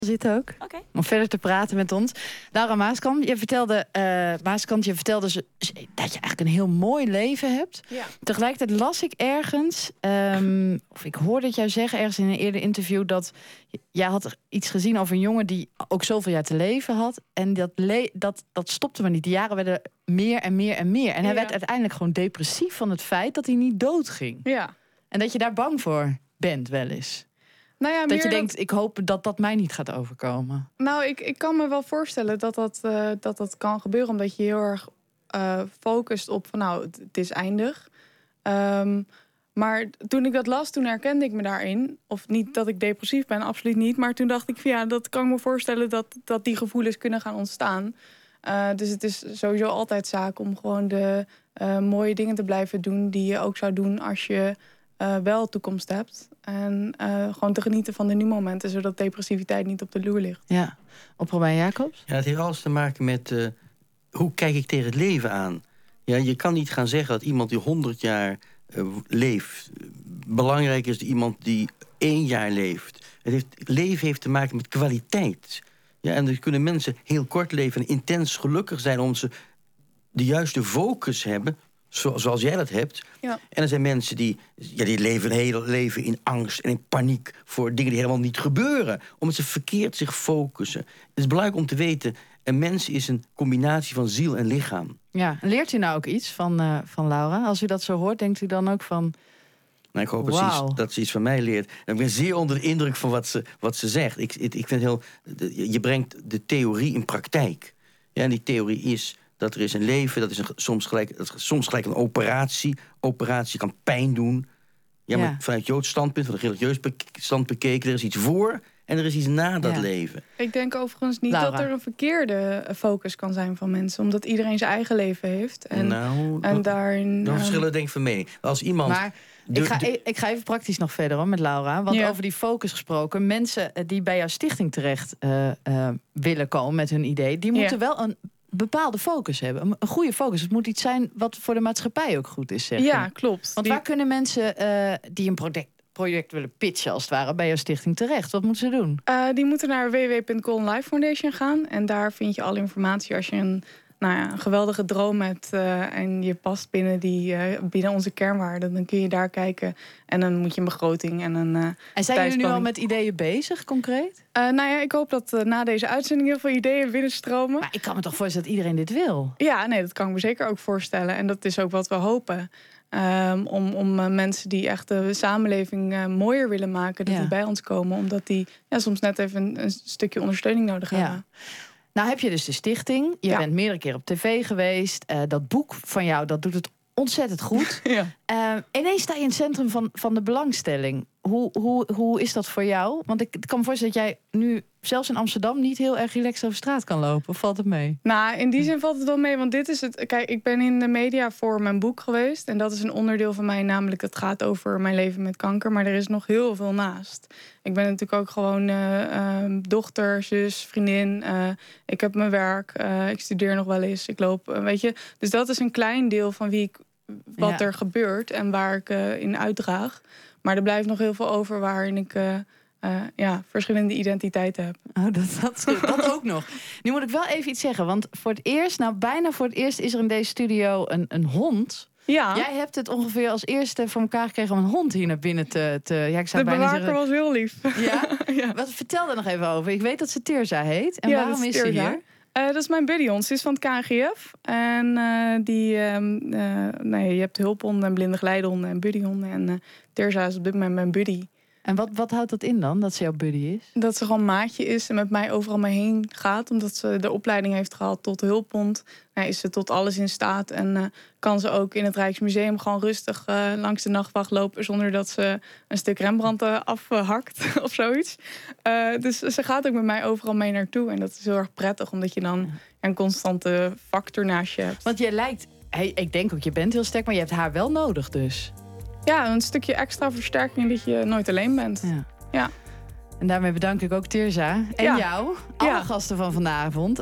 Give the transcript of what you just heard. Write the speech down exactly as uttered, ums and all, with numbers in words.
Zit ook. Okay. Om verder te praten met ons. Laura Maaskamp, je vertelde, uh, Maaskamp, je vertelde ze, dat je eigenlijk een heel mooi leven hebt. Ja. Tegelijkertijd las ik ergens, um, of ik hoorde het jou zeggen ergens in een eerder interview, dat jij had iets gezien over een jongen die ook zoveel jaar te leven had. En dat, le- dat, dat stopte maar niet. Die jaren werden meer en meer en meer. En hij ja. werd uiteindelijk gewoon depressief van het feit dat hij niet doodging. Ja. En dat je daar bang voor bent wel eens. Nou ja, dat je denkt, dat... ik hoop dat dat mij niet gaat overkomen. Nou, ik, ik kan me wel voorstellen dat dat, uh, dat dat kan gebeuren. Omdat je heel erg uh, focust op van nou, het, het is eindig. Um, maar toen ik dat las, toen herkende ik me daarin. Of niet dat ik depressief ben, absoluut niet. Maar toen dacht ik van ja, dat kan ik me voorstellen dat, dat die gevoelens kunnen gaan ontstaan. Uh, dus het is sowieso altijd zaak om gewoon de uh, mooie dingen te blijven doen die je ook zou doen als je Uh, wel toekomst hebt. En uh, gewoon te genieten van de nu-momenten, zodat depressiviteit niet op de loer ligt. Ja. Op Robijn Jacobs? Ja, het heeft alles te maken met uh, hoe kijk ik tegen het leven aan. Ja, je kan niet gaan zeggen dat iemand die honderd jaar uh, leeft belangrijk is dan iemand die één jaar leeft. Het heeft, leven heeft te maken met kwaliteit. Ja, en er kunnen mensen heel kort leven en intens gelukkig zijn omdat ze de juiste focus hebben, zoals jij dat hebt. Ja. En er zijn mensen die, ja, die leven een hele leven in angst en in paniek voor dingen die helemaal niet gebeuren. Omdat ze verkeerd zich focussen. Het is belangrijk om te weten, een mens is een combinatie van ziel en lichaam. Ja, leert u nou ook iets van, uh, van Laura? Als u dat zo hoort, denkt u dan ook van... Nou, ik hoop wow. dat, ze iets, dat ze iets van mij leert. Ik ben zeer onder de indruk van wat ze, wat ze zegt. Ik, ik, ik vind heel, je brengt de theorie in praktijk. Ja, en die theorie is dat er is een leven, dat is een, soms, gelijk, dat is soms gelijk een operatie. Operatie kan pijn doen. Ja, maar ja. vanuit Joods standpunt, van een religieus standpunt bekeken, er is iets voor en er is iets na dat ja. leven. Ik denk overigens niet Laura. dat er een verkeerde focus kan zijn van mensen, omdat iedereen zijn eigen leven heeft. En, nou, en dat, daarin... Dan verschillen denk ik van mening. Als iemand... Maar de, ik, ga, de, ik ga even praktisch nog verder hoor, met Laura. Want ja. over die focus gesproken, mensen die bij jouw stichting terecht uh, uh, willen komen met hun idee, die moeten ja. wel een bepaalde focus hebben. Een goede focus. Het moet iets zijn wat voor de maatschappij ook goed is, zeg je. Ja, klopt. Want die... waar kunnen mensen uh, die een project, project willen pitchen, als het ware, bij jouw stichting terecht? Wat moeten ze doen? Uh, die moeten naar w w w punt golden life foundation gaan. En daar vind je alle informatie als je een, nou ja, een geweldige droom hebt uh, en je past binnen, die, uh, binnen onze kernwaarden. Dan kun je daar kijken. En dan moet je een begroting en een uh, En zijn jullie nu al met ideeën bezig, concreet? Uh, nou ja, ik hoop dat uh, na deze uitzending heel veel ideeën binnenstromen. Maar ik kan me toch voorstellen dat iedereen dit wil? Ja, nee, dat kan ik me zeker ook voorstellen. En dat is ook wat we hopen. Um, om om uh, mensen die echt de samenleving uh, mooier willen maken, dat ja. die bij ons komen. Omdat die ja, soms net even een, een stukje ondersteuning nodig hebben. Ja. Nou heb je dus de stichting. Je ja. bent meerdere keer op tv geweest. Uh, dat boek van jou, dat doet het ontzettend goed. Ja. Uh, ineens sta je in het centrum van, van de belangstelling. Hoe, hoe, hoe is dat voor jou? Want ik kan me voorstellen dat jij nu zelfs in Amsterdam niet heel erg relaxed over straat kan lopen. Of valt het mee? Nou, in die zin valt het wel mee. Want dit is het. Kijk, ik ben in de media voor mijn boek geweest. En dat is een onderdeel van mij. Namelijk, het gaat over mijn leven met kanker. Maar er is nog heel veel naast. Ik ben natuurlijk ook gewoon uh, uh, dochter, zus, vriendin. Uh, ik heb mijn werk. Uh, ik studeer nog wel eens. Ik loop, uh, weet je. Dus dat is een klein deel van wie ik, wat ja. er gebeurt. En waar ik uh, in uitdraag. Maar er blijft nog heel veel over waarin ik uh, uh, ja, verschillende identiteiten heb. Oh, dat, dat, dat ook nog. Nu moet ik wel even iets zeggen. Want voor het eerst, nou bijna voor het eerst is er in deze studio een, een hond. Ja. Jij hebt het ongeveer als eerste voor elkaar gekregen om een hond hier naar binnen te... te ja, ik zou de bijna bewaker zeggen, was heel lief. Ja? Ja. Wat, vertel er nog even over. Ik weet dat ze Teerza heet. En ja, waarom is, is ze hier? Uh, dat is mijn buddyhond. Ze is van het K N G F. En uh, die, uh, uh, nee, je hebt hulphonden en blinde geleidehonden en buddyhonden. En uh, Teerza is op dit moment mijn buddy. En wat, wat houdt dat in dan, dat ze jouw buddy is? Dat ze gewoon maatje is en met mij overal mee heen gaat. Omdat ze de opleiding heeft gehad tot hulphond. Nou, is ze tot alles in staat. En uh, kan ze ook in het Rijksmuseum gewoon rustig uh, langs de nachtwacht lopen. Zonder dat ze een stuk Rembrandt uh, afhakt of zoiets. Uh, dus ze gaat ook met mij overal mee naartoe. En dat is heel erg prettig. Omdat je dan een constante factor naast je hebt. Want je lijkt, hey, ik denk ook, je bent heel sterk. Maar je hebt haar wel nodig dus. Ja, een stukje extra versterking dat je nooit alleen bent. Ja. Ja. En daarmee bedank ik ook Teerza en ja. jou, alle ja. gasten van vanavond.